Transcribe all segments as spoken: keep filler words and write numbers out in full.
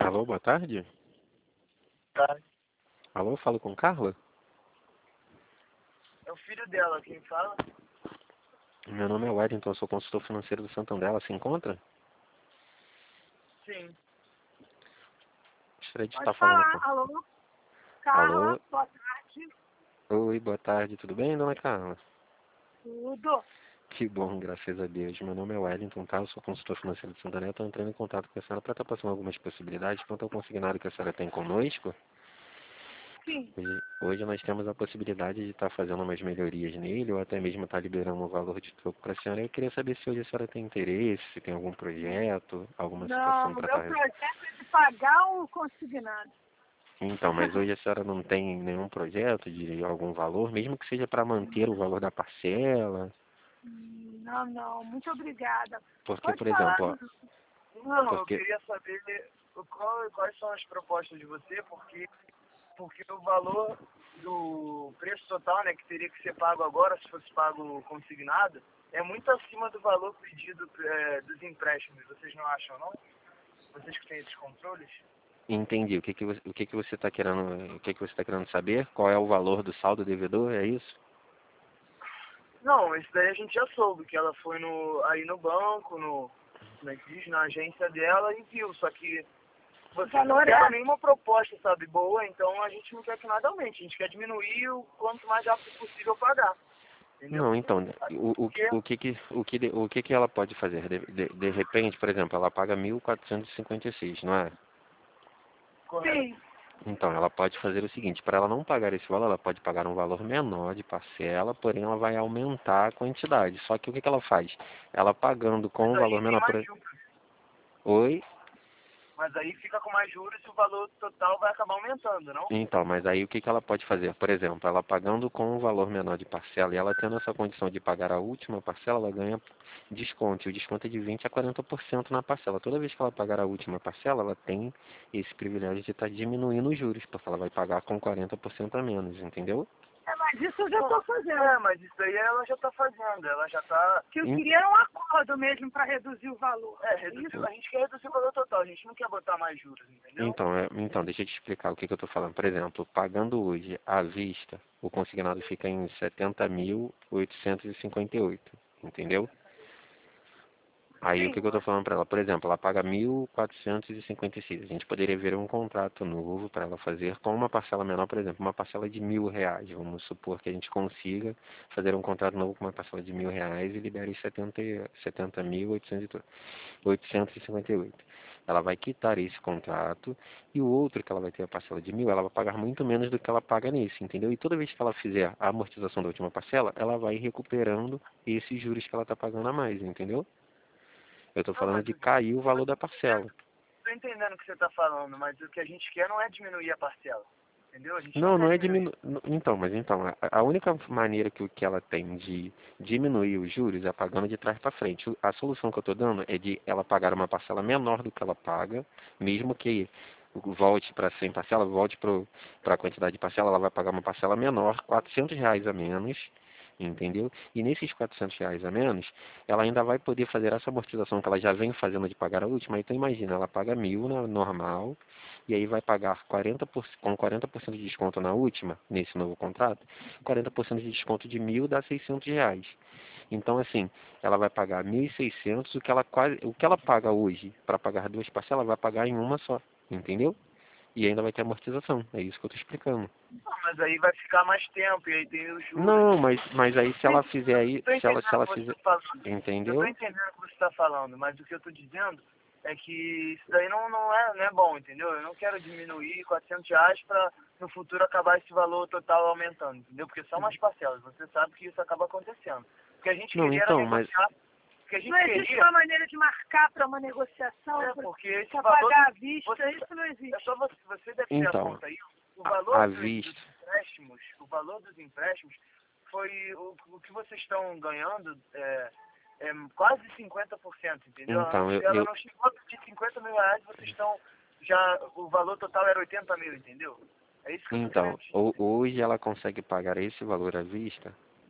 Alô, boa tarde. Tá. Alô, falo com Carla? É o filho dela quem fala. Meu nome é Wellington, eu sou consultor financeiro do Santander. Ela se encontra? Sim. Gostaria de Pode estar falando falar. com... Alô? Carla, Alô? boa tarde. Oi, boa tarde. Tudo bem, dona Carla? Tudo. Que bom, graças a Deus. Meu nome é Wellington, tá? Eu sou consultor financeiro do Santander. Estou entrando em contato com a senhora para estar passando algumas possibilidades quanto ao consignado que a senhora tem conosco. Sim. Hoje, hoje nós temos a possibilidade de estar fazendo umas melhorias nele ou até mesmo estar liberando um valor de troco para a senhora. Eu queria saber se hoje a senhora tem interesse, se tem algum projeto, alguma Não, situação o para meu estar... projeto é de pagar o consignado. Então, mas hoje a senhora não tem nenhum projeto de algum valor, mesmo que seja para manter o valor da parcela? Hum, Não, não, muito obrigada. Porque, Pode por falar. exemplo, ó, Não, eu porque... queria saber o qual, quais são as propostas de você, porque, porque o valor do preço total, né, que teria que ser pago agora, se fosse pago consignado, é muito acima do valor pedido é, dos empréstimos. Vocês não acham, não? Vocês que têm esses controles? Entendi. O que que você, o que que você está querendo, o que que você está querendo saber? Qual é o valor do saldo devedor? É isso? Não, isso daí a gente já soube, que ela foi no, aí no banco, no, como é que diz, na agência dela e viu, só que você não valor quer é- nenhuma proposta, sabe, boa, então a gente não quer que nada aumente, a gente quer diminuir o quanto mais rápido possível pagar, entendeu? Não, então, o, o, Porque, o que que o que o que que ela pode fazer? De, de, de repente, por exemplo, ela paga mil quatrocentos e e cinquenta e seis, não é? correto, Sim. Então, ela pode fazer o seguinte, para ela não pagar esse valor, ela pode pagar um valor menor de parcela, porém ela vai aumentar a quantidade. Só que o que que ela faz? Ela pagando com mas um aí valor tem menor mais por... juros, Oi? mas aí fica com mais juros e o valor total vai acabar aumentando, não? Então, mas aí o que que ela pode fazer? Por exemplo, ela pagando com um valor menor de parcela e ela tendo essa condição de pagar a última parcela, ela ganha desconto. E o desconto é de vinte a quarenta por cento na parcela. Toda vez que ela pagar a última parcela, ela tem esse privilégio de estar diminuindo os juros, porque ela vai pagar com quarenta por cento a menos, entendeu? É, mas isso eu já estou fazendo. É, mas isso aí ela já tá fazendo, ela já tá, O que eu Em- queria era um acordo mesmo para reduzir o valor. é, reduziu, a gente quer reduzir o valor total, a gente não quer botar mais juros, entendeu? Então, é, então, deixa eu te explicar o que, que eu estou falando. Por exemplo, pagando hoje à vista, o consignado fica em setenta mil oitocentos e cinquenta e oito, entendeu? Aí o que, Sim. que eu estou falando para ela? Por exemplo, ela paga mil quatrocentos e cinquenta e seis. A gente poderia ver um contrato novo para ela fazer com uma parcela menor, por exemplo, uma parcela de mil reais. Vamos supor que a gente consiga fazer um contrato novo com uma parcela de mil reais e libere setenta, setenta mil oitocentos e cinquenta e oito. Ela vai quitar esse contrato e o outro que ela vai ter a parcela de mil, ela vai pagar muito menos do que ela paga nesse, entendeu? E toda vez que ela fizer a amortização da última parcela, ela vai recuperando esses juros que ela está pagando a mais, entendeu? Eu estou Não, falando mas de eu cair o valor da parcela. tô entendendo o que você tá falando, mas o que a gente quer não é diminuir a parcela, entendeu? A gente não Não, quer não é diminuir. diminuir. Então, mas então, a, a única maneira que, o- que ela tem de diminuir os juros é pagando de trás para frente. O- A solução que eu estou dando é de ela pagar uma parcela menor do que ela paga, mesmo que volte para cem parcela, volte para a quantidade de parcela, ela vai pagar uma parcela menor, quatrocentos reais a menos, entendeu? E nesses quatrocentos reais a menos, ela ainda vai poder fazer essa amortização que ela já vem fazendo de pagar a última. Então imagina, ela paga mil na normal, e aí vai pagar quarenta por cento, com quarenta por cento de desconto na última, nesse novo contrato, quarenta por cento de desconto de mil dá seiscentos reais. Então, assim, ela vai pagar mil e seiscentos, o que ela quase, o que ela paga hoje para pagar duas parcelas, ela vai pagar em uma só, entendeu? E ainda vai ter amortização, é isso que eu estou explicando. Não, mas aí vai ficar mais tempo e aí tem os juros. Não, mas, mas aí se ela fizer aí, Eu tô se ela, entendendo se ela o que você fizer, tá falando. Eu tô entendeu? entendendo o que você está falando, mas o que eu tô dizendo é que isso daí não, não, é, não é bom, entendeu? Eu não quero diminuir quatrocentos reais para no futuro acabar esse valor total aumentando, entendeu? Porque são umas parcelas, você sabe que isso acaba acontecendo. O que a gente Não, queria era então, mas negociar, o que a gente Não existe queria uma maneira de marcar para uma negociação, é para porque esse valor, pagar à vista, você, isso não é existe. só você, você deve ter a então, conta aí, o à valor à dos, dos vista. empréstimos, o valor dos empréstimos foi o, o que vocês estão ganhando é, é quase cinquenta por cento, entendeu? Ela Então, não, eu, ela eu não chegou a pedir cinquenta mil reais, vocês estão já, o valor total era oitenta mil, entendeu? É isso que eu tô então, querendo te ho- dizer. hoje ela consegue pagar esse valor à vista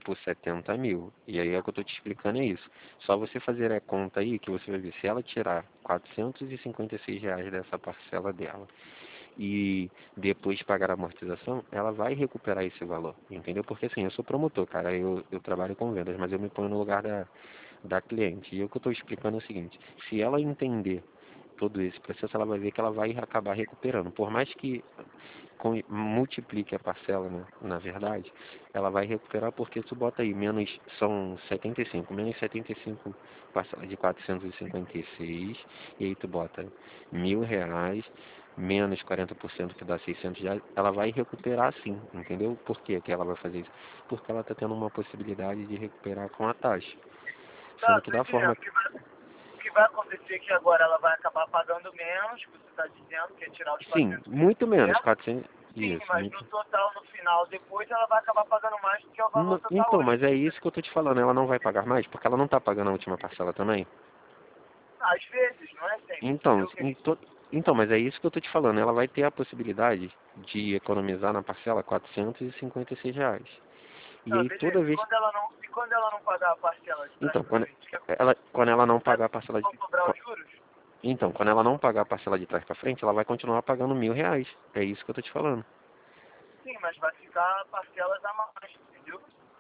por setenta mil. E aí é o que eu estou te explicando é isso. Só você fazer a conta aí que você vai ver se ela tirar quatrocentos e cinquenta e seis reais dessa parcela dela e depois pagar a amortização, ela vai recuperar esse valor, entendeu? Porque assim, eu sou promotor, cara, eu, eu trabalho com vendas, mas eu me ponho no lugar da, da cliente. E o que eu estou explicando é o seguinte, se ela entender todo esse processo, ela vai ver que ela vai acabar recuperando. Por mais que com- multiplique a parcela, né, na verdade, ela vai recuperar porque tu bota aí, menos, são setenta e cinco, menos setenta e cinco parcela de quatrocentos e cinquenta e seis, e aí tu bota mil reais, menos quarenta por cento que dá seiscentos reais, ela vai recuperar sim, entendeu? Por que que ela vai fazer isso? Porque ela está tendo uma possibilidade de recuperar com a taxa. Tá, Sendo que tô da entendendo. forma O que vai, o que vai acontecer é que agora ela vai acabar pagando menos, que você está dizendo, que é tirar os sim, quatrocentos e muito menos, cinquenta. quatrocentos, Sim, isso, mas no muito. total, no final, depois, ela vai acabar pagando mais do que é o valor Não, total então, hoje. mas é isso que eu tô te falando, ela não vai pagar mais, porque ela não tá pagando a última parcela também. Às vezes, não é sempre, Então, entendeu? Que a em gente, to... então, mas é isso que eu tô te falando, ela vai ter a possibilidade de economizar na parcela quatrocentos e cinquenta e seis reais. E não, aí toda beleza. E vez, quando ela não, e quando ela não pagar a parcela de trás então, pra quando frente, o que ela, acontece? quando ela não Vai pagar a parcela de, vão cobrar os juros? então, quando ela não pagar a parcela de trás para frente, ela vai continuar pagando mil reais. É isso que eu tô te falando. Sim, mas vai ficar parcelas a mais, entendeu?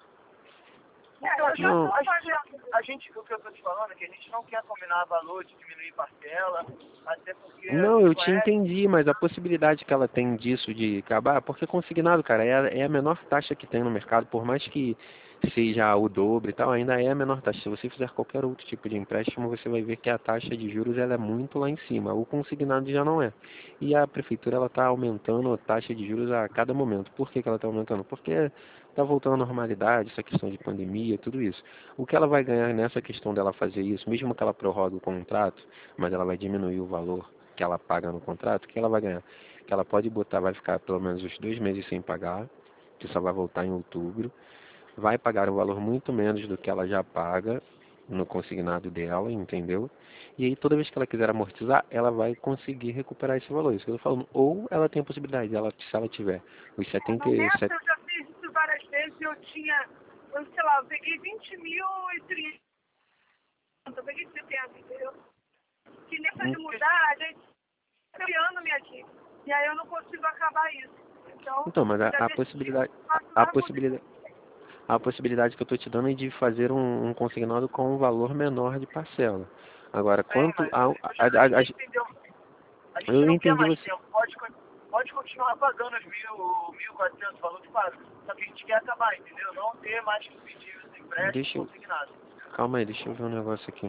É, Então, eu a já Não. estou gente, fazendo. a gente, o que eu tô te falando é que a gente não quer combinar valor de diminuir parcela, até porque a Não, gente eu te conhece. entendi, mas a possibilidade que ela tem disso de acabar, porque consignado, cara, é a, é a menor taxa que tem no mercado, por mais que seja o dobro e tal, ainda é a menor taxa. Se você fizer qualquer outro tipo de empréstimo, você vai ver que a taxa de juros ela é muito lá em cima. O consignado já não é. E a prefeitura ela está aumentando a taxa de juros a cada momento. Por que, que ela está aumentando? Porque está voltando à normalidade, essa questão de pandemia, tudo isso. O que ela vai ganhar nessa questão dela fazer isso, mesmo que ela prorrogue o contrato, mas ela vai diminuir o valor que ela paga no contrato, que ela vai ganhar? Que ela pode botar, vai ficar pelo menos os dois meses sem pagar, que só vai voltar em outubro, vai pagar um valor muito menos do que ela já paga no consignado dela, entendeu? E aí toda vez que ela quiser amortizar, ela vai conseguir recuperar esse valor, isso que eu tô falando. Ou ela tem a possibilidade, ela, se ela tiver os setenta No e mês sete, eu já fiz isso várias vezes, eu tinha, eu sei lá, eu peguei vinte mil e trinta, eu peguei setenta, entendeu? Que nessa de mudar, a gente está criando minha dívida. E aí eu não consigo acabar isso. Então, então, mas a, já a decidi, possibilidade, faço a, a lá quando possibilidade, a possibilidade que eu estou te dando é de fazer um, um consignado com um valor menor de parcela. Agora, Bem, quanto mas a, a, a a, gente a- entendeu. A gente eu não quer entendi mais você. tempo. Pode, con- pode continuar pagando os mil, mil e quatrocentos valor que paga. Só que a gente quer acabar, entendeu? Não ter mais que pedir os empréstimos Deixa eu, consignados. calma aí, deixa eu ver um negócio aqui.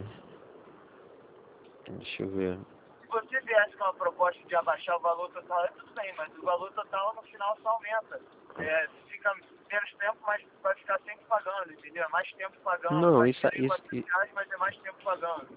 Deixa eu ver. Se você viesse com uma proposta de abaixar o valor total, é tudo bem, mas o valor total no final só aumenta. É, fica menos tempo, mas vai ficar sempre pagando, entendeu? É mais tempo pagando. Não, Vai isso, ser isso, mil e quatrocentos reais, mas é mais tempo pagando.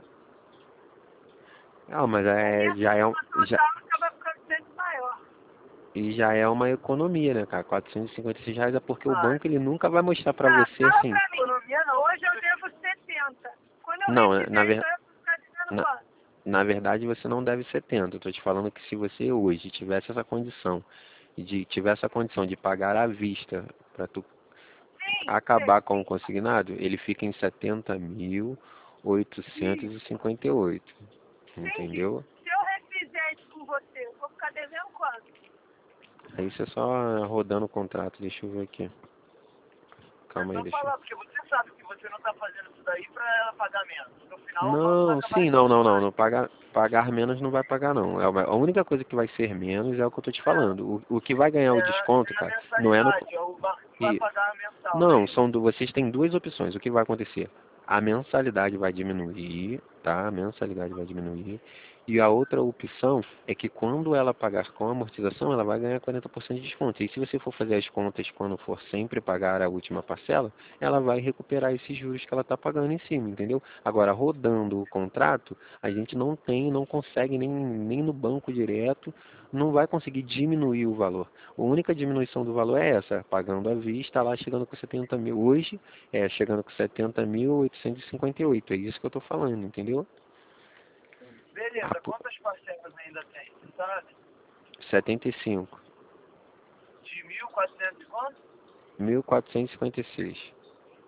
ah, mas a é, minha já é, um- soma já, total acaba ficando sempre maior. e já é uma economia, né, cara? quatrocentos e cinquenta e seis reais é porque o Ah, banco ele nunca vai mostrar pra Ah, você fala assim. pra mim. Economia não. Hoje eu devo setenta. Quando eu Não, na, receber, ver, então eu vou ficar dizendo na, quanto? na verdade você não deve setenta. Eu tô te falando que se você hoje tivesse essa condição de tivesse essa condição de pagar à vista para tu Sim, acabar sei. com o consignado, ele fica em setenta mil oitocentos e cinquenta e oito, Entendi. entendeu? Se eu refizer isso com você, eu vou ficar devendo quanto? Aí você só rodando o contrato, deixa eu ver aqui. é Calma aí, só deixa eu... falar, porque você sabe que você não está fazendo isso daí para ela pagar menos. No final, o banco vai Não, acabar sim, não, não, recebendo não, mais. não pagar, pagar menos não vai pagar não. É uma- a única coisa que vai ser menos é o que eu tô te falando. O, o que vai ganhar É, o desconto, é a cara, não é no... mensalidade, é o banco que vai E, pagar mensal, não é não, isso? são du- vocês têm duas opções. O que vai acontecer? A mensalidade vai diminuir, tá? A mensalidade vai diminuir. E a outra opção é que quando ela pagar com amortização, ela vai ganhar quarenta por cento de desconto. E se você for fazer as contas quando for sempre pagar a última parcela, ela vai recuperar esses juros que ela está pagando em cima, entendeu? Agora, rodando o contrato, a gente não tem, não consegue nem, nem no banco direto, não vai conseguir diminuir o valor. A única diminuição do valor é essa, pagando à vista, lá chegando com setenta mil. Hoje, é chegando com setenta mil oitocentos e cinquenta e oito. É isso que eu estou falando, entendeu? Ah, Beleza, pô, quantas parcelas ainda tem? Você sabe? setenta e cinco. De mil e quatrocentos e quanto? mil quatrocentos e cinquenta e seis.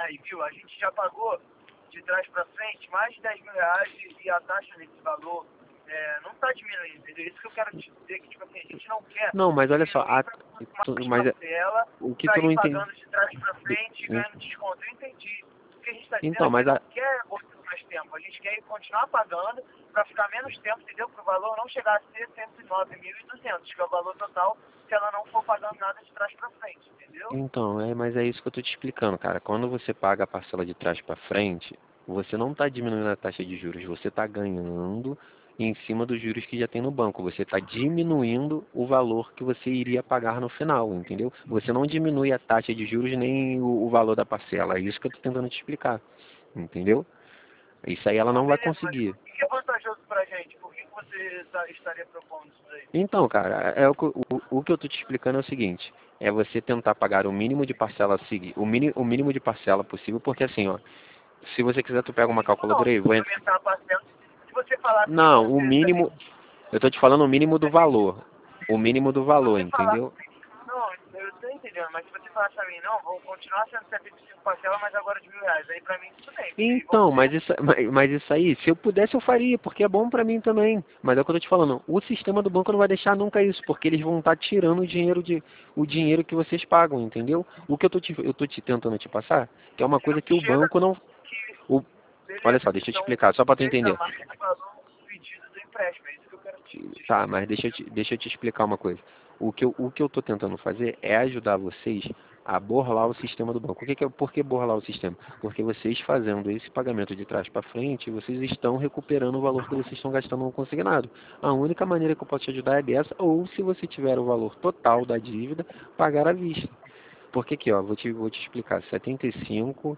Aí, viu, a gente já pagou de trás para frente mais de dez mil reais e a taxa desse valor é, não está diminuindo, entendeu? Isso que eu quero te dizer, que tipo assim, a gente não quer Não, mas olha só, a, tu, mas é- parcela o que para tu não ir entende. pagando de trás para frente e ganhando desconto. Eu entendi. O que a gente está dizendo Então, é que mas não a, quer botar mais tempo, a gente quer continuar pagando para ficar menos tempo, entendeu? Para o valor não chegar a ser cento e nove mil e duzentos, que é o valor total se ela não for pagando nada de trás para frente, entendeu? então, é, mas é isso que eu tô te explicando, cara. Quando você paga a parcela de trás para frente, você não está diminuindo a taxa de juros, você está ganhando em cima dos juros que já tem no banco. Você está diminuindo o valor que você iria pagar no final, entendeu? Você não diminui a taxa de juros nem o, o valor da parcela. É isso que eu tô tentando te explicar, entendeu? Isso aí ela Não, não vai beleza, mas conseguir. o que é vantajoso pra gente? Por que que você tá- estaria propondo isso daí? Então, cara, é o, que- o, o que eu tô te explicando é o seguinte, é você tentar pagar o mínimo de parcela seguir, o, mini, o mínimo de parcela possível, porque assim, ó, se você quiser tu pega uma Não, calculadora aí, se vou você ent- aumentar a parcela, se você falar que não, vão o ser mínimo, setenta, eu tô te falando o mínimo do valor, o mínimo do se valor, você falar, entendeu? não, eu tô entendendo, mas se você falar pra mim, não, vou continuar sendo setenta e cinco parcelas, mas agora de mil reais, aí pra mim tudo bem, porque aí vão Então, mas ser, isso, mas, mas isso aí, se eu pudesse eu faria, porque é bom pra mim também. Mas é o que eu tô te falando, o sistema do banco não vai deixar nunca isso, porque eles vão estar tirando o dinheiro de o dinheiro que vocês pagam, entendeu? O que eu tô te eu tô te tentando te passar, que é uma coisa que o chega banco não que, o, olha só, beleza, deixa eu te então, explicar, só para tu veja entender. mais o valor do pedido do empréstimo, é isso que eu quero te, te Tá, explicar. mas deixa eu te, deixa eu te explicar uma coisa. O que eu, o que eu tô tentando fazer é ajudar vocês a burlar o sistema do banco. O que que é, por que burlar o sistema? Porque vocês fazendo esse pagamento de trás para frente, vocês estão recuperando o valor que vocês estão gastando no consignado. A única maneira que eu posso te ajudar é dessa, ou se você tiver o valor total da dívida, pagar à vista. Porque aqui, ó, vou te, vou te explicar. setenta e cinco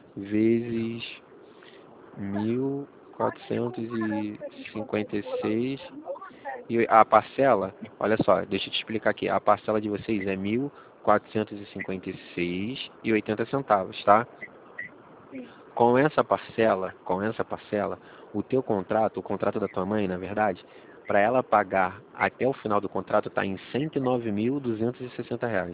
vezes mil quatrocentos e cinquenta e seis e a parcela, olha só, deixa eu te explicar aqui, a parcela de vocês é mil quatrocentos e cinquenta e seis e oitenta centavos, tá? Com essa parcela, com essa parcela, o teu contrato, o contrato da tua mãe, na verdade, para ela pagar até o final do contrato está em cento e nove mil duzentos e sessenta reais.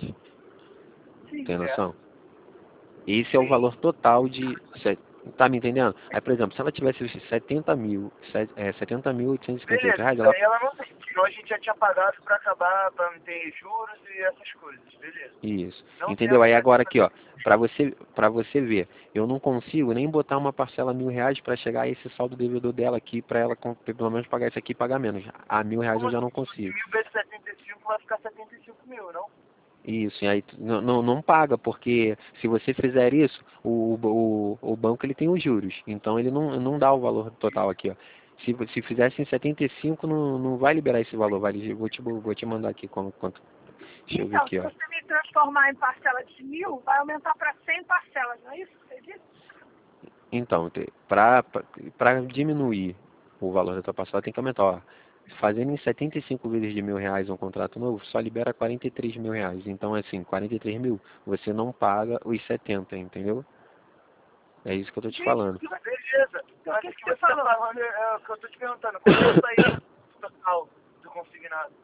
Tem noção? Esse é o valor total de. se- Tá me entendendo? Aí, por exemplo, se ela tivesse setenta mil, set- é, setenta mil oitocentos e cinquenta e oito Beleza, reais, isso ela. aí ela não tem, senão a gente já tinha pagado pra acabar, pra não ter juros e essas coisas, beleza. Isso. Não Entendeu? temos Aí agora aqui, ó, setenta mil. para você, para você ver, eu não consigo nem botar uma parcela mil reais para chegar a esse saldo devedor dela aqui, para ela com- pelo menos pagar isso aqui e pagar menos. A mil reais Como eu já assim? não Se fosse consigo. mil vezes setenta e cinco vai ficar setenta e cinco mil, não? Isso, e aí tu- não, não, não paga, porque se você fizer isso, o, o, o banco ele tem os juros, então ele não, não dá o valor total aqui, ó. Se, se fizesse em setenta e cinco, não, não vai liberar esse valor, vai, vou te, vou te mandar aqui como, quanto. Deixa eu ver Então, aqui, se ó. você me transformar em parcela de mil, vai aumentar para cem parcelas, não é isso que você disse? Então, para diminuir o valor da tua parcela, tem que aumentar, ó. Fazendo em setenta e cinco vezes de mil reais um contrato novo, só libera quarenta e três mil reais. Então, assim, quarenta e três mil, você não paga os setenta, entendeu? É isso que eu tô te Entendi. falando. Beleza, Então, o mas que, o que que você você tá falou? falando é, é o que eu tô te perguntando, qual é a saída total do consignado?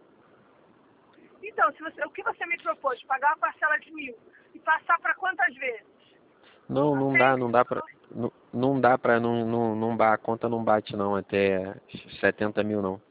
Então, se você, o que você me propôs? Pagar a parcela de mil e passar para quantas vezes? Não, Pra não cem? dá, não dá pra. Não, não dá pra. Não, não, não, ba- a conta não bate não, até setenta mil não.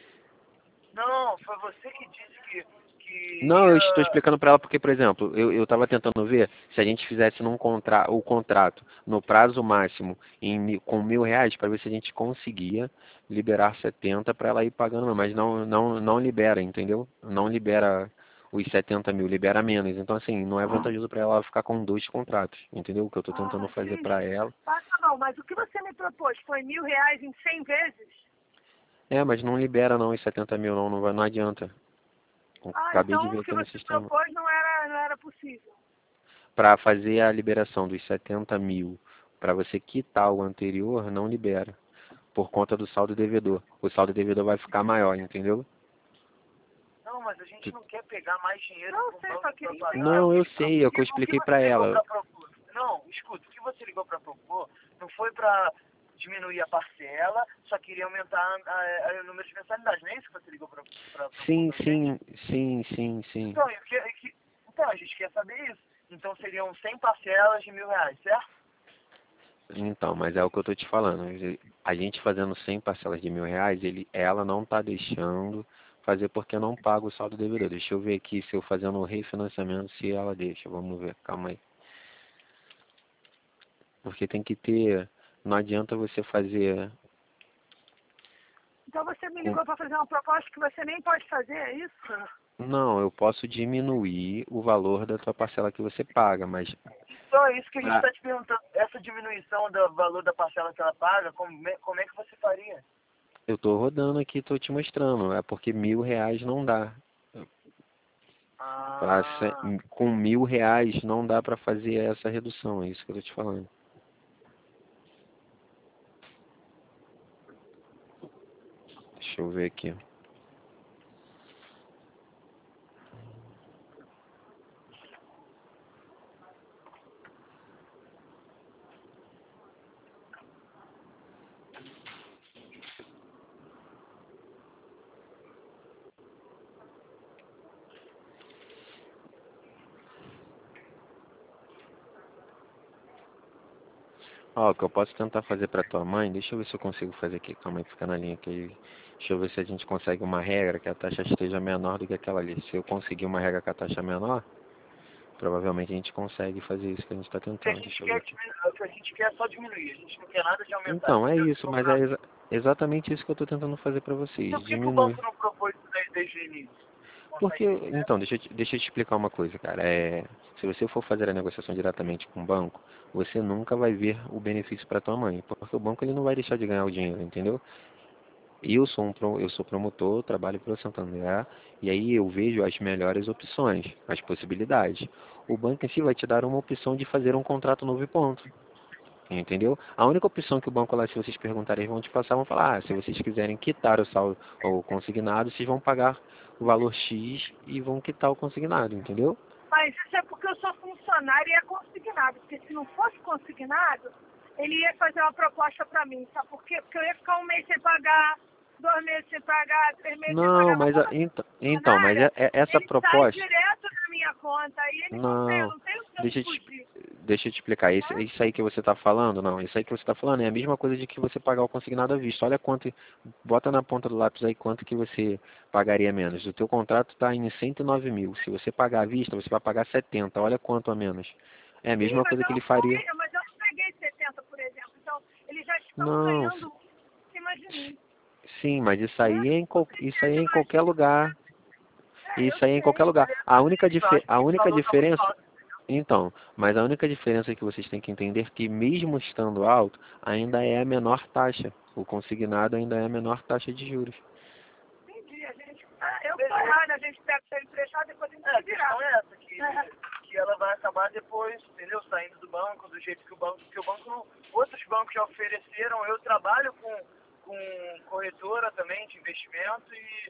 Não, foi você que disse que, que Não, eu estou ia... explicando para ela porque, por exemplo, eu eu estava tentando ver se a gente fizesse num contra, o contrato no prazo máximo em, mi- com mil reais para ver se a gente conseguia liberar setenta para ela ir pagando, mas não, não, não libera, entendeu? Não libera os setenta mil, libera menos. Então, assim, não é vantajoso para ela ficar com dois contratos, entendeu? O que eu estou Ah, tentando fazer entendi. para ela. Ah, tá bom, mas o que você me propôs foi mil reais em cem vezes? É, mas não libera não os setenta mil não, não, vai, não adianta. Eu Ah, acabei de então ver o que aqui no você sistema. propôs não era, não era possível. Para fazer a liberação dos setenta mil, para você quitar o anterior, não libera, por conta do saldo devedor. O saldo devedor vai ficar maior, entendeu? Não, mas a gente não quer pegar mais dinheiro Não pro sei, banco só pra queria pagar. entender o Não, que eu me propôs. sei, é o que eu O que expliquei para você ligou ela. pra propor? Não, escuta, o que você ligou pra propor não foi pra diminuir a parcela, só queria aumentar a, a, a- o número de mensalidades, não é isso que você ligou pra, pra propor Sim, pra gente? sim, sim, sim, sim. Então, eu que- que- então, a gente quer saber isso. Então seriam cem parcelas de mil reais, certo? Então, mas é o que eu estou te falando. A gente fazendo cem parcelas de mil reais, ele, ela não está deixando fazer porque não paga o saldo devedor. Deixa eu ver aqui se eu fazendo o refinanciamento, se ela deixa. Vamos ver, calma aí. Porque tem que ter... Não adianta você fazer... Então você me com- ligou para fazer uma proposta que você nem pode fazer, é isso? Não, eu posso diminuir o valor da tua parcela que você paga, mas... Então é isso que a gente Ah. está te perguntando. Essa diminuição do valor da parcela que ela paga, como, é- como é que você faria? Eu estou rodando aqui, estou te mostrando. É porque mil reais não dá. Pra, Ah, se- com mil reais não dá para fazer essa redução, é isso que eu estou te falando. Deixa eu ver aqui. Ó, o que eu posso tentar fazer para tua mãe, deixa eu ver se eu consigo fazer aqui. Calma aí, fica na linha aqui. Deixa eu ver se a gente consegue uma regra que a taxa esteja menor do que aquela ali. Se eu conseguir uma regra com a taxa menor, provavelmente a gente consegue fazer isso que a gente está o que a tentando. gente Deixa eu ver quer, aqui. diminuir- o que a gente quer é só diminuir. A gente não quer nada de aumentar. Então, é entendeu? isso, mas é exa exatamente isso que eu estou tentando fazer para vocês. Então por que, que o Diminuir. banco não propôs isso daí desde o início? Porque, Consegue entender? então, deixa eu, te, deixa eu te explicar uma coisa, cara. É, se você for fazer a negociação diretamente com o banco, você nunca vai ver o benefício para tua mãe, porque o banco ele não vai deixar de ganhar o dinheiro, entendeu? E eu sou um, pro- eu sou promotor, trabalho para o Santander, e aí eu vejo as melhores opções, as possibilidades. O banco em si vai te dar uma opção de fazer um contrato novo e ponto. Entendeu? A única opção que o banco lá, se vocês perguntarem, eles vão te passar, vão falar, ah, se vocês quiserem quitar o saldo ou consignado, vocês vão pagar o valor X e vão quitar o consignado, entendeu? Mas isso é porque eu sou funcionário e é consignado. Porque se não fosse consignado, ele ia fazer uma proposta para mim, sabe por quê? Porque eu ia ficar um mês sem pagar, dois meses sem pagar, três meses sem Não, pagar. Mas mas a- como eu então, sou então, mas é- funcionária, é- essa ele sai proposta, direto na minha conta e ele não tem, eu não, não tenho como deixa eu te, fugir. deixa eu te explicar, esse, Tá? isso aí que você está falando, não, isso aí que você está falando é a mesma coisa de que você pagar o consignado à vista. Olha quanto, bota na ponta do lápis aí quanto que você pagaria menos. O teu contrato está em cento e nove mil, se você pagar à vista, você vai pagar setenta, olha quanto a menos. É a Sim, mesma mas coisa eu que ele não faria. paguei, mas eu não peguei setenta, por exemplo. Então, eles já estão Não, ganhando em cima de mim. sim, mas isso Né? aí é em, qual- Você isso aí é em qualquer imagina. lugar. É, eu Isso aí é em qualquer sei. lugar. A única, Eu dife- acho a que esse única valor está muito diferença, alto. então, mas a única diferença é que vocês têm que entender que mesmo estando alto, ainda é a menor taxa. O consignado ainda é a menor taxa de juros. Entendi. A gente, ah, eu tô errada, a gente pega ele emprestado e depois a gente É, se a questão virar. é essa, que, É. que ela vai acabar depois, entendeu? Saindo do banco, do jeito que o banco, que o banco não, outros bancos já ofereceram. Eu trabalho com, com corretora também de investimento e,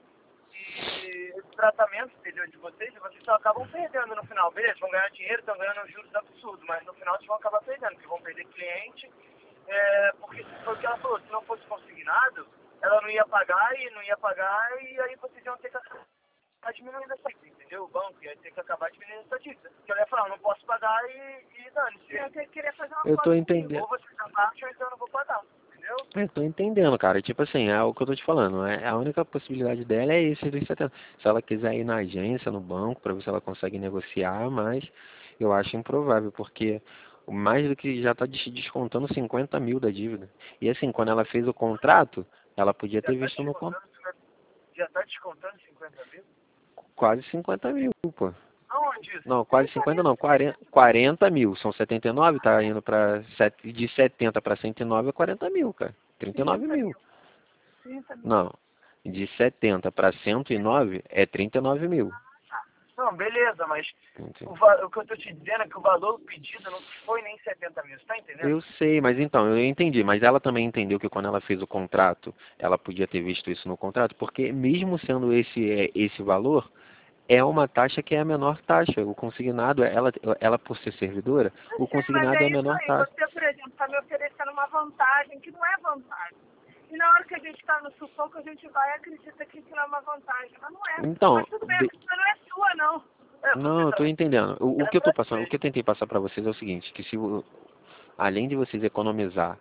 e o tratamento, entendeu, de vocês, e vocês só acabam perdendo no final. Beleza, vão ganhar dinheiro, estão ganhando juros absurdos, mas no final vocês vão acabar perdendo, porque vão perder cliente, é, porque foi o que ela falou, se não fosse consignado, ela não ia pagar e não ia pagar, e aí vocês iam ter que acabar diminuindo essa dívida, entendeu? O banco ia ter que acabar diminuindo essa dívida. Porque ela ia falar, eu não posso pagar e, e dane-se. Eu que- queria fazer uma Eu tô coisa comigo. entendendo. Ou você dá parte ou então eu não vou pagar, entendeu? Eu tô entendendo, cara. Tipo assim, é o que eu tô te falando. É, a única possibilidade dela é esse dos setenta. Se ela quiser ir na agência, no banco, para ver se ela consegue negociar, mas eu acho improvável, porque mais do que já está descontando cinquenta mil da dívida. E assim, quando ela fez o contrato, ela podia Já ter tá visto no contrato descontando, já tá descontando cinquenta mil? quase cinquenta mil, pô. Aonde isso? Não, quase cinquenta não, quarenta, quarenta mil. São setenta e nove, tá indo para de setenta para cento e nove é quarenta mil, cara. trinta e nove trinta mil. mil. trinta mil. Não, de setenta para cento e nove é trinta e nove mil. Não, beleza, mas Entendi. o, va- o que eu tô te dizendo é que o valor pedido não foi nem setenta mil, você tá entendendo? Eu sei, mas então, eu entendi, mas ela também entendeu que quando ela fez o contrato, ela podia ter visto isso no contrato, porque mesmo sendo esse, é, esse valor, é uma taxa que é a menor taxa. O consignado, ela, ela por ser servidora, Eu o sei, mas consignado é é a isso menor aí. taxa. Você, por exemplo, está me oferecendo uma vantagem que não é vantagem. E na hora que a gente está no sufoco, a gente vai e acredita que aquilo é uma vantagem. Mas não é. Então, Mas tudo bem, a de- culpa não é sua, não. É, Não, você eu tá... tô entendendo. O, o É que eu tô pra passando, o vocês. que eu tentei passar para vocês é o seguinte, que se o- além de vocês economizar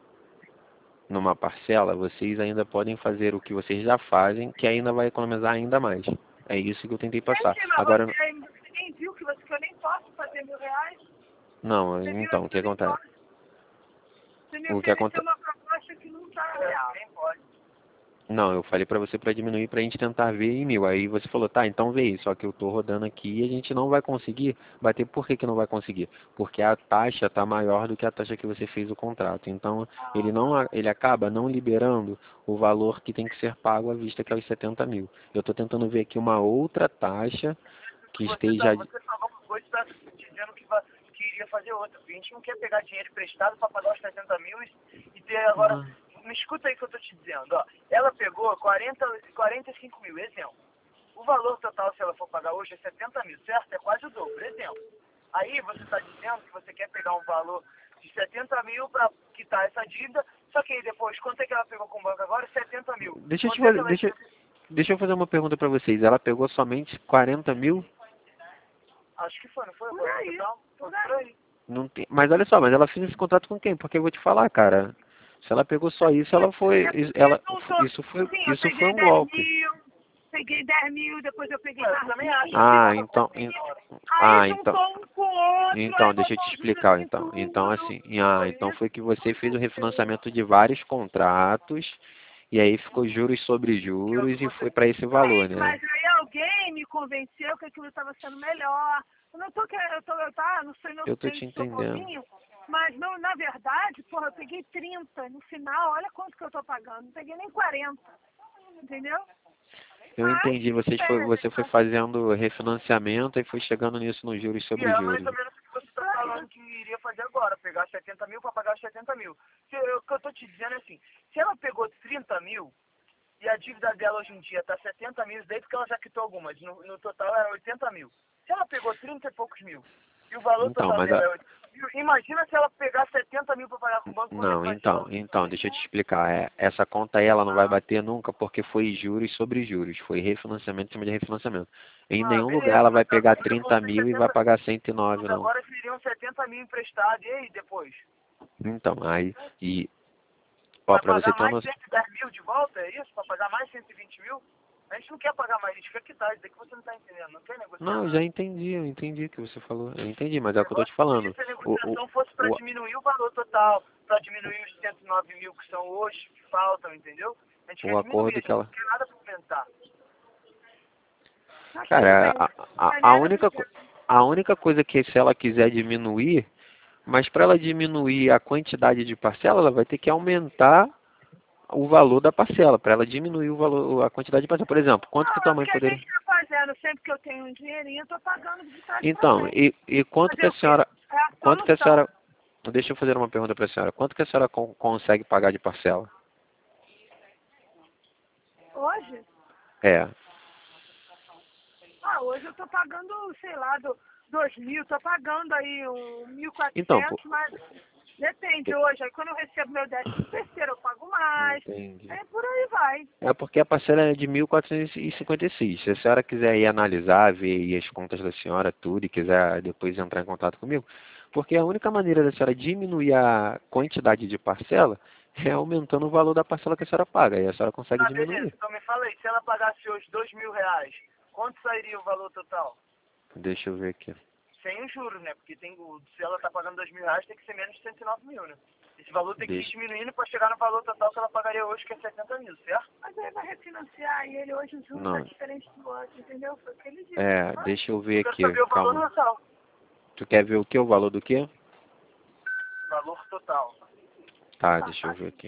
numa parcela, vocês ainda podem fazer o que vocês já fazem, que ainda vai economizar ainda mais. É isso que eu tentei passar. Gente, mas Agora, você, você nem viu que, você, que eu nem posso fazer mil reais? não, Você viu então, o que que eu nem acontece? posso? Você me O que ofereceu acontece? uma proposta que não está É, real. nem pode. Não, eu falei pra você pra diminuir pra gente tentar ver em mil. Aí você falou, tá, então vê isso. Só que eu tô rodando aqui e a gente não vai conseguir bater. Por que que não vai conseguir? Porque a taxa tá maior do que a taxa que você fez o contrato. Então, ele não, a- ele acaba não liberando o valor que tem que ser pago à vista, que é os setenta mil. Eu tô tentando ver aqui uma outra taxa que Você, tá, esteja. você falou uma coisa e tá dizendo que, va- que iria fazer outra. Porque a gente não quer pegar dinheiro emprestado para pagar os setenta mil e, e ter agora... Não. Me escuta aí que eu tô te dizendo, ó. Ela pegou quarenta, quarenta e cinco mil, exemplo. O valor total, se ela for pagar hoje, é setenta mil, certo? É quase o dobro, exemplo. Aí você está dizendo que você quer pegar um valor de setenta mil para quitar essa dívida, só que aí depois, quanto é que ela pegou com o banco agora? setenta mil. Deixa eu te Quanto é que fazer, ela... deixa, deixa eu fazer uma pergunta pra vocês. Ela pegou somente quarenta mil? Acho que foi, não foi? Por aí, Total? Foi por aí. por aí. Não tem... Mas olha só, mas ela fez esse contrato com quem? Porque eu vou te falar, cara. Se ela pegou só isso, ela foi, ela, Eu tô, isso foi, sim, eu isso foi peguei um dez golpe. mil, peguei dez mil, depois eu peguei Mas eu mais também vinte. acho. Ah, então, en- Aí ah, então, juntou um com o outro, então, aí deixa eu botou te os juros explicar, em então. tudo. Então, assim, ah, Foi então isso. foi que você fez o refinanciamento de vários contratos e aí ficou juros sobre juros e foi para esse valor, Sim, né? mas aí alguém me convenceu que aquilo estava sendo melhor. Eu não tô querendo, eu tô, eu tá, não sou Eu tô te inocente, sou entendendo. bobinho, mas não, na verdade, porra, eu peguei trinta no final, olha quanto que eu tô pagando, não peguei nem quarenta, entendeu? Eu Mas, entendi, vocês foi, é, você foi fazendo refinanciamento e foi chegando nisso nos juros E sobre é mais juros. ou menos o que você está falando que iria fazer agora, pegar setenta mil para pagar os setenta mil. Se, eu- o que eu estou te dizendo é assim, se ela pegou trinta mil e a dívida dela hoje em dia está setenta mil, daí porque ela já quitou algumas, no, no total era oitenta mil. Se ela pegou trinta e poucos mil e o valor Então, total mas dela a, é oitenta mil, imagina se ela pegar setenta mil para pagar com o banco, quanto é que Não, vai ser? então, então, deixa eu te explicar. É, essa conta aí ela não vai bater nunca porque foi juros sobre juros, foi refinanciamento em cima de refinanciamento. Em Ah, nenhum lugar beleza, ela vai mas pegar agora vão trinta ser mil e vai setenta, pagar cento e nove, mas não. agora seriam setenta mil emprestados, e aí depois? Então, aí, e, ó, Vai pra você pagar ter uma mais noção. cento e dez mil de volta, é isso? Para pagar mais cento e vinte mil? A gente não quer pagar mais, a gente quer quitar, isso daqui você não está entendendo, não quer negociar Não, eu nada. já entendi, eu entendi o que você falou. Eu entendi, mas é O o que eu tô te negócio seria falando. se a O, o, negociação fosse para o, diminuir o valor total, para diminuir os cento e nove mil que são hoje, que faltam, entendeu? A gente quer o diminuir, a acordo gente que ela. não quer nada para aumentar. mas tudo Cara, bem. a, a, Não é a nada única, porque co- a única coisa que se ela quiser diminuir, mas para ela diminuir a quantidade de parcela, ela vai ter que aumentar o valor da parcela, para ela diminuir o valor, a quantidade de parcela. Por exemplo, quanto que não, é tua mãe porque a poderia... gente está fazendo, sempre que eu tenho um dinheirinho, eu tô pagando de trás para Então, frente. e, e quanto que Fazer a o quê? senhora, É a quanto que a solução. senhora, deixa eu fazer uma pergunta para a senhora, quanto que a senhora con- consegue pagar de parcela? Hoje? É, Ah, hoje eu tô pagando, sei lá, do, dois mil, tô pagando aí um mil e então, pô, quatrocentos, mas depende hoje. Aí quando eu recebo meu décimo terceiro, eu pago mais. entendi. Aí por aí vai. É porque a parcela é de mil quatrocentos e cinquenta e seis. Se a senhora quiser ir analisar, ver aí as contas da senhora, tudo, e quiser depois entrar em contato comigo, porque a única maneira da senhora diminuir a quantidade de parcela é aumentando o valor da parcela que a senhora paga, e a senhora consegue Tá, beleza, diminuir. então me fala aí, se ela pagasse hoje dois mil reais, quanto sairia o valor total? Deixa eu ver aqui. Sem os juros, né? Porque tem, o- se ela tá pagando dois mil reais, tem que ser menos de cento e nove mil, né? Esse valor tem que ir Deixa. diminuindo para chegar no valor total que ela pagaria hoje, que é setenta mil, certo? Mas aí vai refinanciar e ele hoje o juros tá Não. diferente do outro, entendeu? Foi o que ele disse. É, deixa eu ver Eu quero aqui, saber o valor calma. total. Tu quer ver o que? O valor do quê? Valor total. Tá, deixa eu ver aqui.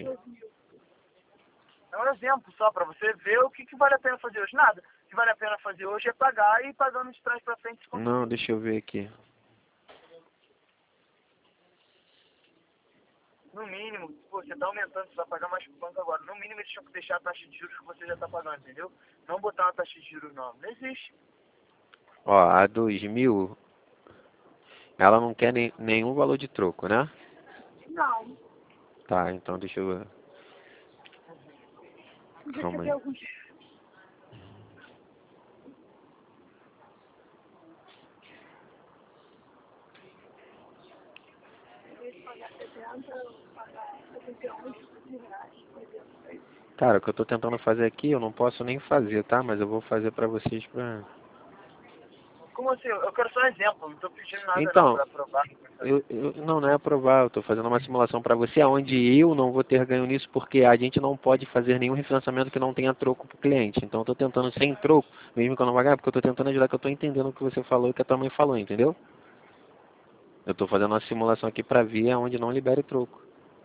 É um exemplo só para você ver o que, que vale a pena fazer hoje. Nada. O que vale a pena fazer hoje é pagar e ir pagando de trás para frente. Se Não, deixa eu ver aqui. No mínimo, pô, você tá aumentando, você vai pagar mais pro banco agora. No mínimo, eles tinham que deixar a taxa de juros que você já tá pagando, entendeu? Não botar uma taxa de juros nova. Não existe. Ó, a dois mil, ela não quer nem, nenhum valor de troco, né? Não. Tá, então deixa eu... Deixa Calma eu aí. ver alguns. trinta e um mil reais. Meu Deus. Cara, o que eu tô tentando fazer aqui, eu não posso nem fazer, tá? Mas eu vou fazer pra vocês pra... Como assim? Eu quero só um exemplo, não tô pedindo nada não Então, pra provar. eu, eu, não, não é aprovar, eu tô fazendo uma simulação pra você, onde eu não vou ter ganho nisso, porque a gente não pode fazer nenhum refinanciamento que não tenha troco pro cliente. Então eu tô tentando sem troco, mesmo que eu não vá ganhar, porque eu tô tentando ajudar, que eu tô entendendo o que você falou e o que a tua mãe falou, entendeu? Eu tô fazendo uma simulação aqui pra ver onde não libere troco.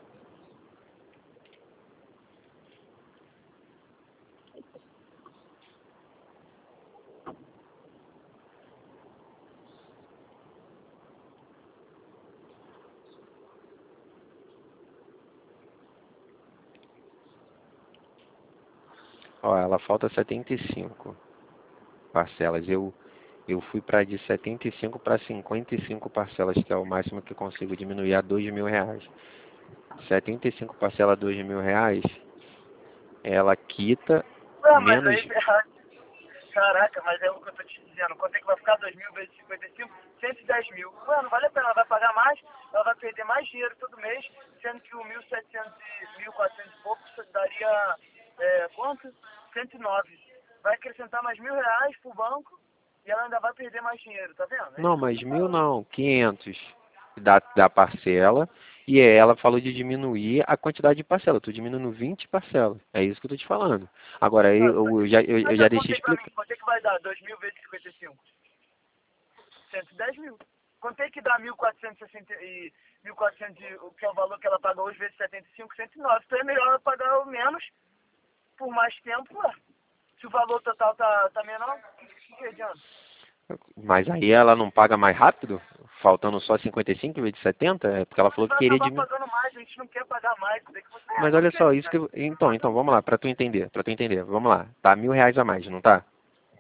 Ó, ela falta setenta e cinco parcelas. Eu, eu fui para de setenta e cinco para cinquenta e cinco parcelas, que é o máximo que eu consigo diminuir a dois mil reais. setenta e cinco parcelas a dois mil reais, ela quita Ué, mas menos... aí, caraca, mas é o que eu tô te dizendo. Quanto é que vai ficar dois mil vezes cinquenta e cinco? cento e dez mil. Ué, não vale a pena, ela vai pagar mais, ela vai perder mais dinheiro todo mês, sendo que o mil e setecentos e mil e quatrocentos e pouco daria, é, quanto? cento e nove. Vai acrescentar mais mil reais pro banco e ela ainda vai perder mais dinheiro, tá vendo? É Não, isso que eu mas tô mil falando. não, quinhentos da, da parcela. E ela falou de diminuir a quantidade de parcela. Tu diminuindo vinte parcelas. É isso que eu tô te falando. Agora, Tá, eu, eu já, eu, eu faz já a conta deixei aí pra mim, explicar. quanto é que vai dar? dois mil vezes cinquenta e cinco? cento e dez mil. Quanto é que dá mil quatrocentos e sessenta e mil e quatrocentos, o que é o valor que ela paga hoje, vezes setenta e cinco, cento e nove. Então é melhor ela pagar o menos por mais tempo, ué. Se o valor total tá, tá menor, o que, que, que adianta? Mas aí ela não paga mais rápido? Faltando só cinquenta e cinco em vez de setenta? É porque ela Mas falou que vai queria acabar diminuir. pagando mais, a gente não quer pagar mais. Tem que você Mas não olha quer, só, isso que né? eu... Então, então, vamos lá, pra tu entender, pra tu entender. Vamos lá, tá mil reais a mais, não tá?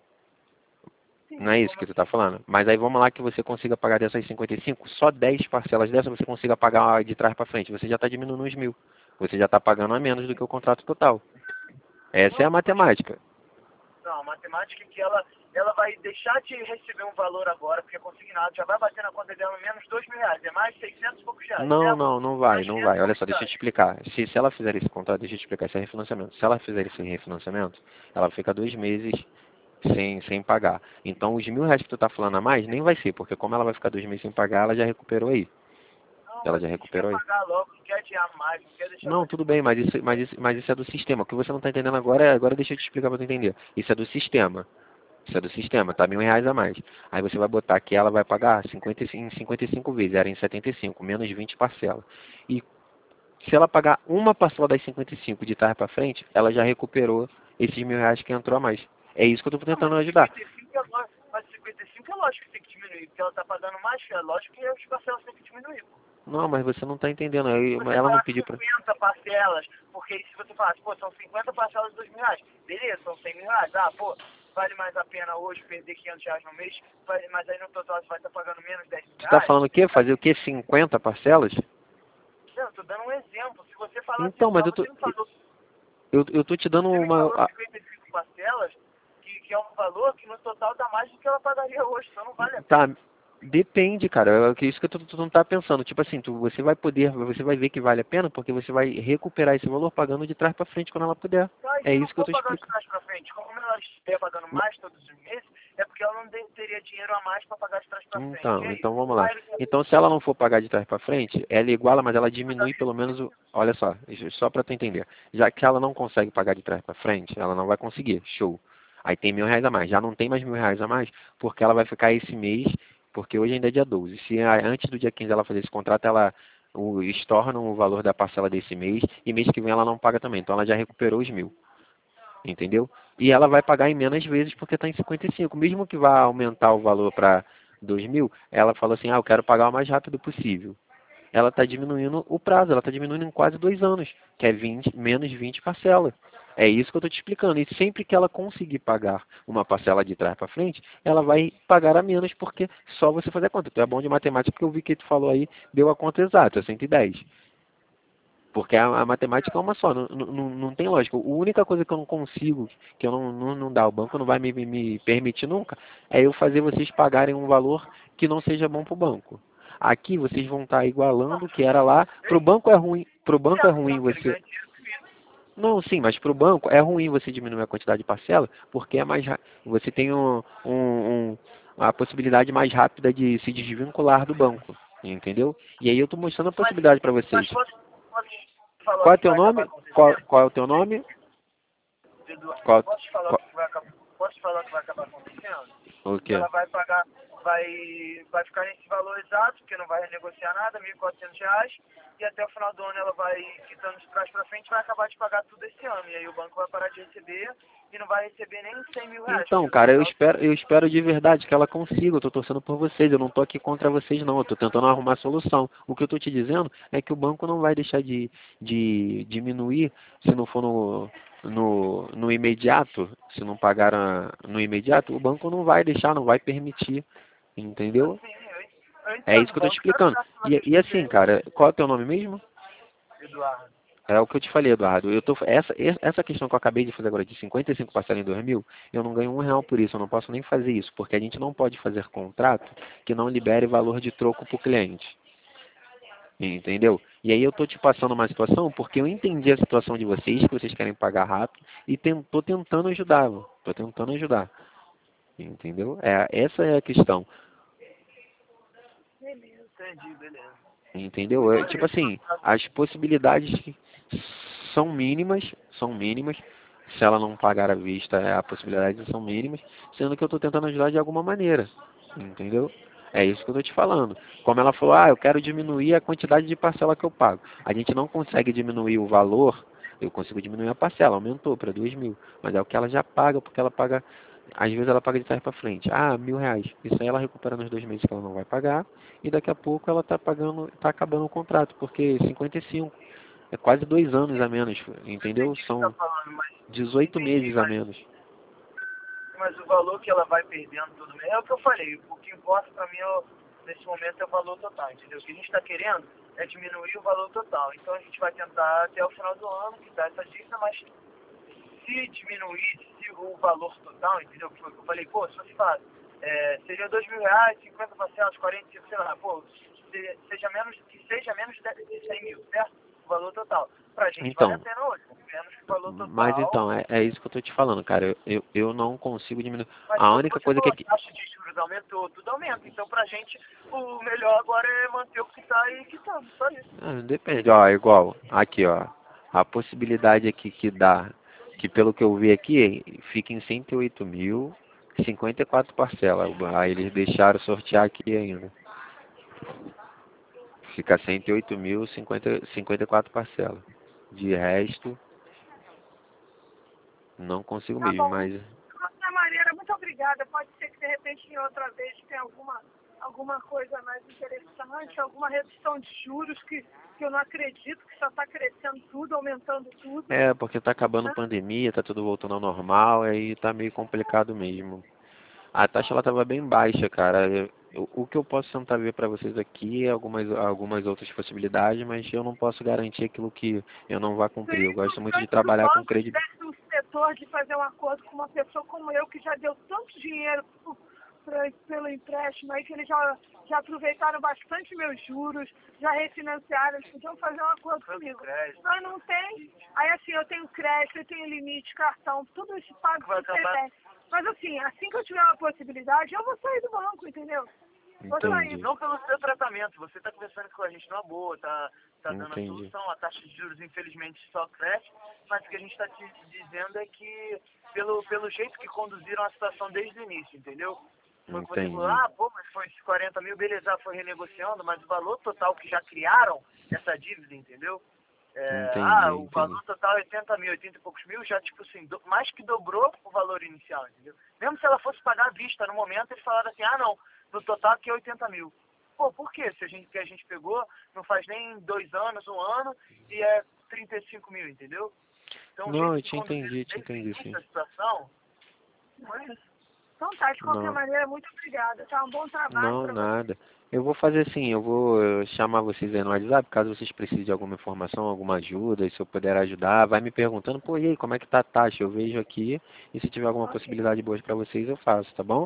Sim, Não é isso como que tu tá assim? falando? Mas aí vamos lá que você consiga pagar dessas cinquenta e cinco, só dez parcelas dessas você consiga pagar de trás pra frente. Você já tá diminuindo uns mil. Você já tá pagando a menos do que o contrato total. Essa é a Não, mas matemática. não, a matemática é que ela, ela vai deixar de receber um valor agora, porque é consignado, já vai bater na conta dela menos dois mil reais, é mais seiscentos e poucos reais, Não, certo? não, não vai, Mais não quinhentos vai. e Olha poucos só, deixa eu te reais. explicar. Se, se ela fizer esse contrato, deixa eu te explicar, isso é refinanciamento. Se ela fizer esse refinanciamento, ela fica dois meses sem, sem pagar. Então, os mil reais que tu tá falando a mais, nem vai ser, porque como ela vai ficar dois meses sem pagar, ela já recuperou aí. Não, Ela mas já a gente quer recuperou aí. pagar logo, não quer adiar mais, não quer deixar Não, mais tudo bem, depois. mas isso, mas isso, mas isso é do sistema. O que você não está entendendo agora, é- agora deixa eu te explicar para tu entender. Isso é do sistema. Isso é do sistema, tá? Mil reais a mais. Aí você vai botar que ela vai pagar cinquenta e cinco, em cinquenta e cinco vezes, era em setenta e cinco, menos vinte parcelas. E se ela pagar uma parcela das cinquenta e cinco de trás para frente, ela já recuperou esses mil reais que entrou a mais. É isso que eu estou Não, mas tentando o ajudar. cinquenta e cinco é lógico, mas cinquenta e cinco é lógico que tem que diminuir, porque ela tá pagando mais, é lógico que as parcelas têm que diminuir. Não, mas você não está entendendo. Se Aí você ela não falar pediu para... cinquenta parcelas, porque se você falar, pô, são cinquenta parcelas de dois mil reais, beleza, são cem mil reais, ah, pô, vale mais a pena hoje perder quinhentos reais no mês, vale- mas aí no total você vai estar pagando menos dez mil Tu está reais. falando o quê? Fazer o quê? cinquenta parcelas? Não, eu tô dando um exemplo, se você falar assim, Então, mas igual eu tô, você me falou, eu, eu tô te dando você me uma... falou cinquenta e cinco parcelas, que, que é um valor que no total dá mais do que ela pagaria hoje, então não vale a Tá, pena. depende, cara. É que isso que tu, tu não tá pensando. Tipo assim, tu, você vai poder, você vai ver que vale a pena porque você vai recuperar esse valor pagando de trás pra frente quando ela puder. Tá, e É se não isso que eu for tô pagando de explicando. trás pra frente, como ela estiver pagando Ma- mais todos os meses, é porque ela não de- teria dinheiro a mais para pagar de trás pra frente. E Então, aí? então vamos lá. Aí ele Então, se ela não for pagar de trás pra frente, ela iguala, mas ela vai pagar diminui pelo cento e menos cinquenta. o. Olha só, isso só pra tu entender. Já que ela não consegue pagar de trás pra frente, ela não vai conseguir. Show. Aí tem mil reais a mais. Já não tem mais mil reais a mais, porque ela vai ficar esse mês, porque hoje ainda é dia doze. Se a- antes do dia quinze ela fazer esse contrato, ela o, estorna o valor da parcela desse mês, e mês que vem ela não paga também. Então ela já recuperou os mil. Entendeu? E ela vai pagar em menos vezes porque está em cinquenta e cinco. Mesmo que vá aumentar o valor para dois mil, ela falou assim, ah, eu quero pagar o mais rápido possível. Ela está diminuindo o prazo, ela está diminuindo em quase dois anos, que é vinte, menos vinte parcelas. É isso que eu estou te explicando. E sempre que ela conseguir pagar uma parcela de trás para frente, ela vai pagar a menos, porque só você fazer a conta. Tu é bom de matemática, porque eu vi que tu falou aí, deu a conta exata, é cento e dez. Porque a, a matemática é uma só, não, não, não tem lógica. A única coisa que eu não consigo, que eu não, não, não dá, o banco não vai me, me permitir nunca, é eu fazer vocês pagarem um valor que não seja bom para o banco. Aqui vocês vão estar igualando o que era lá. Para o banco é ruim, para o banco é ruim você... Não, sim, mas para o banco é ruim você diminuir a quantidade de parcela, porque é mais ra- você tem um, um, um- a possibilidade mais rápida de se desvincular do banco, entendeu? E aí eu estou mostrando a possibilidade para vocês. Mas posso, posso falar Qual o é o que teu vai acabar nome? Qual, acontecendo? qual é o teu nome? Eduardo, Qual, posso te falar o qual, que vai acabar, posso te falar o que vai acabar acontecendo? o Que quê? ela vai pagar, vai, vai ficar nesse valor exato, porque não vai renegociar nada, mil e quatrocentos reais, e até o final do ano ela vai quitando de trás para frente, vai acabar de pagar tudo esse ano, e aí o banco vai parar de receber e não vai receber nem cem mil reais. Então, porque cara, o eu total- espero, eu espero de verdade que ela consiga. Eu tô torcendo por vocês. Eu não tô aqui contra vocês, não. Eu tô tentando arrumar solução. O que eu tô te dizendo é que o banco não vai deixar de, de diminuir se não for no, no, no imediato. Se não pagar a- no imediato, o banco não vai deixar, não vai permitir. Entendeu? Sim, eu, eu É entendo, isso o que eu tô banco vai explicando. ficar acima E, de e assim, você, cara, qual é o teu nome mesmo? Eduardo. É o que eu te falei, Eduardo. Eu tô, essa, essa questão que eu acabei de fazer agora de cinquenta e cinco parcelas em dois mil, eu não ganho um real por isso. Eu não posso nem fazer isso, porque a gente não pode fazer contrato que não libere valor de troco para o cliente. Entendeu? E aí eu tô te passando uma situação porque eu entendi a situação de vocês, que vocês querem pagar rápido, e tem, tô tentando ajudar. Tô tentando ajudar. Entendeu? É, essa é a questão. Beleza. Entendi, beleza. Entendeu? É, tipo assim, as possibilidades são mínimas, são mínimas. Se ela não pagar à vista, é, a possibilidade são mínimas, sendo que eu estou tentando ajudar de alguma maneira. Entendeu? É isso que eu estou te falando. Como ela falou, ah, eu quero diminuir a quantidade de parcela que eu pago. A gente não consegue diminuir o valor, eu consigo diminuir a parcela, aumentou para dois mil. Mas é o que ela já paga, porque ela paga, às vezes ela paga de trás para frente. Ah, mil reais. Isso aí ela recupera nos dois meses que ela não vai pagar. E daqui a pouco ela está pagando, está acabando o contrato, porque cinquenta e cinco é quase dois anos a menos, entendeu? Entendi o que você São tá falando, mas dezoito entendi, meses a mas menos. mas o valor que ela vai perdendo todo mês é o que eu falei. O que importa para mim é o- nesse momento é o valor total, entendeu? O que a gente está querendo é diminuir o valor total. Então a gente vai tentar até o final do ano quitar essa dívida, mas se diminuir se o valor total, entendeu? Que foi o que eu falei, pô, se você fala, é, seria dois mil reais, cinquenta parcelas, quarenta, sei lá, pô, se- seja menos, que seja menos de cem mil, certo? O valor total. Pra gente vale a Então, pena hoje, menos que o valor mas total. então, é, é isso que eu tô te falando, cara. Eu, eu, eu não consigo diminuir. Mas A como única você coisa que falou, a aqui. taxa de juros aumentou, tudo aumenta. Então, pra gente, o melhor agora é manter o que tá e quitando, só isso. Ah, depende, ó, igual, aqui, ó. A possibilidade aqui que dá, que pelo que eu vi aqui, fica em cento e oito mil, cinquenta e quatro parcelas. Aí eles deixaram sortear aqui ainda. Fica cento e oito mil, cinquenta, cinquenta e quatro parcelas. De resto, não consigo Tá mesmo, bom. mas De qualquer maneira, muito obrigada. Pode ser que de repente em outra vez tenha alguma, alguma coisa mais interessante, alguma redução de juros que, que eu não acredito, que só está crescendo tudo, aumentando tudo. é porque tá acabando Né? pandemia, tá tudo voltando ao normal, aí tá meio complicado mesmo. A taxa ela tava bem baixa, cara. Eu- eu- o que eu posso tentar ver para vocês aqui é algumas, algumas outras possibilidades, mas eu não posso garantir aquilo que eu não vá cumprir. Eu Sim, gosto muito de antes do trabalhar com banco credibilidade. tivesse um setor de fazer um acordo com uma pessoa como eu, que já deu tanto dinheiro pro- pra- pelo empréstimo, aí que eles já, já aproveitaram bastante meus juros, já refinanciaram, eles podiam fazer um acordo comigo. Crédito. Mas não tem. Aí assim, eu tenho crédito, eu tenho limite, cartão, tudo isso pago Vai por acabar. C P F. Mas assim, assim que eu tiver uma possibilidade, eu vou sair do banco, entendeu? Vou sair. Entendi. Não pelo seu tratamento, você está conversando com a gente numa boa, tá, tá dando Entendi. a solução, a taxa de juros infelizmente só cresce, mas o que a gente está te dizendo é que pelo, pelo jeito que conduziram a situação desde o início, entendeu? Foi que você Entendi. falou, ah, pô, mas foi esses quarenta mil, beleza, foi renegociando, mas o valor total que já criaram essa dívida, entendeu? É, Entendi, ah, o entendi. valor total é oitenta mil, oitenta e poucos mil, já tipo assim, do, mais que dobrou o valor inicial, entendeu? Mesmo se ela fosse pagar à vista no momento, eles falaram assim, ah não, no total aqui é oitenta mil. Pô, por quê? Se a gente, que a gente pegou, não faz nem dois anos, um ano, e é trinta e cinco mil, entendeu? Então, o Não, jeito eu que te conduziram entendi, te desde o entendi, início sim. da situação, Então tá, de qualquer Não, maneira, muito obrigada. Tá um bom trabalho não, para você. nada. Eu vou fazer assim, eu vou eh, chamar vocês aí no WhatsApp, caso vocês precisem de alguma informação, alguma ajuda, e se eu puder ajudar, vai me perguntando, pô, e aí, como é que tá a taxa? Eu vejo aqui, e se tiver alguma Ok. possibilidade boa para vocês, eu faço, tá bom?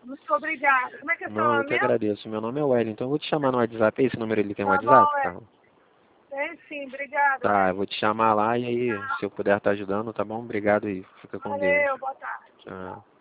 Muito obrigada. Como é que é seu Não, eu nome que mesmo? agradeço. Meu nome é Wellington. Eu vou te chamar no WhatsApp. Esse número ele tem um Tá WhatsApp, bom, é. Carla? Tem sim, obrigada. Tá, eu Wellington. vou te chamar lá e aí, se eu puder estar ajudando, tá bom? Obrigado e fica com Deus. Valeu, boa tarde. Tchau.